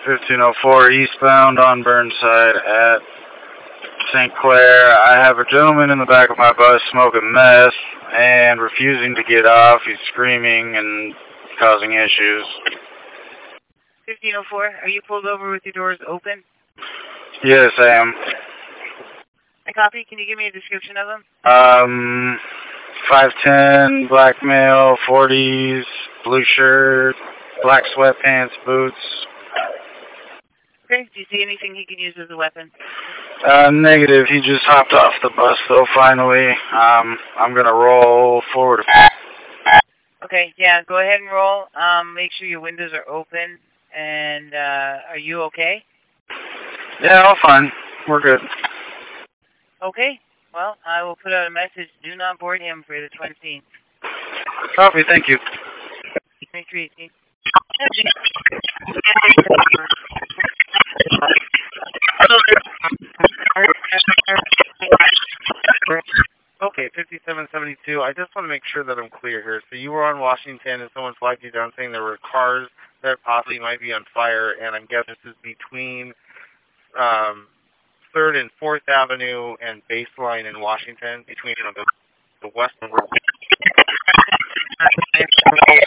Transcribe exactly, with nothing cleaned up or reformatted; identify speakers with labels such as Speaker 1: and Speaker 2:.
Speaker 1: fifteen oh four eastbound on Burnside at Saint Clair. I have a gentleman in the back of my bus smoking meth and refusing to get off. He's screaming and causing issues.
Speaker 2: fifteen oh four, are you pulled over with your doors open?
Speaker 1: Yes, I am.
Speaker 2: I copy. Can you give me a description of him?
Speaker 1: Um, five ten, black male, forties, blue shirt, black sweatpants, boots.
Speaker 2: Okay. Do you see anything he can use as a weapon?
Speaker 1: Uh, negative. He just hopped off the bus, though, finally. Um, I'm going to roll forward.
Speaker 2: Okay, yeah, go ahead and roll. Um, make sure your windows are open. And, uh, are you okay?
Speaker 1: Yeah, all fine. We're good.
Speaker 2: Okay. Well, I will put out a message. Do not board him for the twentieth.
Speaker 1: Copy, thank you.
Speaker 2: twenty-three eighteen.
Speaker 3: Okay, fifty-seven seventy-two. I just want to make sure that I'm clear here. So you were on Washington and someone flagged you down saying there were cars that possibly might be on fire, and I'm guessing this is between um, third and fourth Avenue and Baseline in Washington, between you know, the, the west and